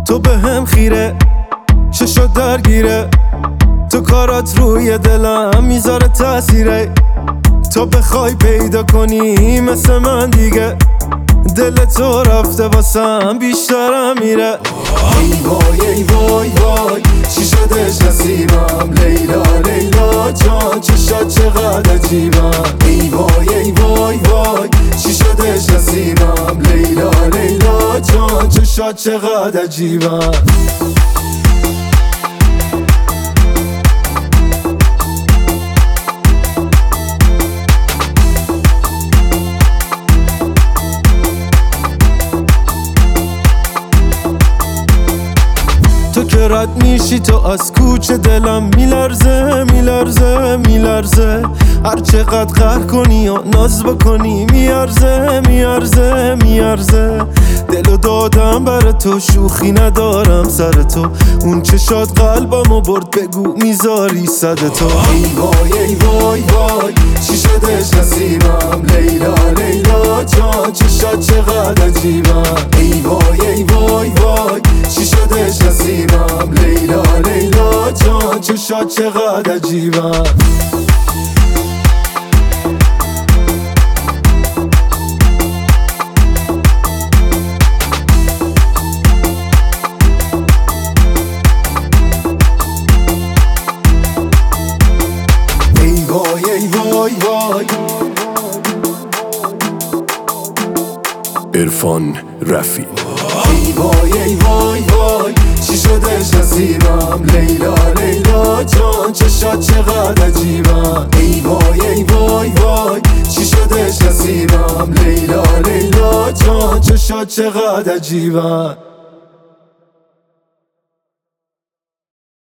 تو به هم خیره، چشات درگیره، تو کارات روی دلم میذاره تاثیره. تو بخوای پیدا کنی مثل من دیگه، دل تو رفته واسم بیشترم میره. ای وای ای وای وای چی شدش نصیبم، لیلا لیلا جان چشات چقدر عجیبم. ای وای ای وای وای چی شدش نصیبم، لیلا لیلا جان چشات چقدر عجیبم. تو که رد میشی تو از کوچه دلم میلرزه میلرزه میلرزه. هر چقدر قهر کنی و ناز بکنی میارزه میارزه میارزه. دلو دادم بر تو شوخی ندارم سر تو، اون چشات قلبمو برد بگو میذاری صد تو. ای وای ای وای وای چی شدش نصیبم، لیلا لیلا جان چشات چقدر عجیبم. ای وای ای وای وای چی شدش نصیبم، لیلا لیلا جان چشات چقدر عجیبم. ای وای ای وای وای عرفان رفیع. ای وای ای وای وای چی شدش نصیبم، لیلا لیلا جان چشات چقدر عجیبم. ای وای ای وای وای چی شدش نصیبم، لیلا لیلا جان چشات چقدر عجیبم.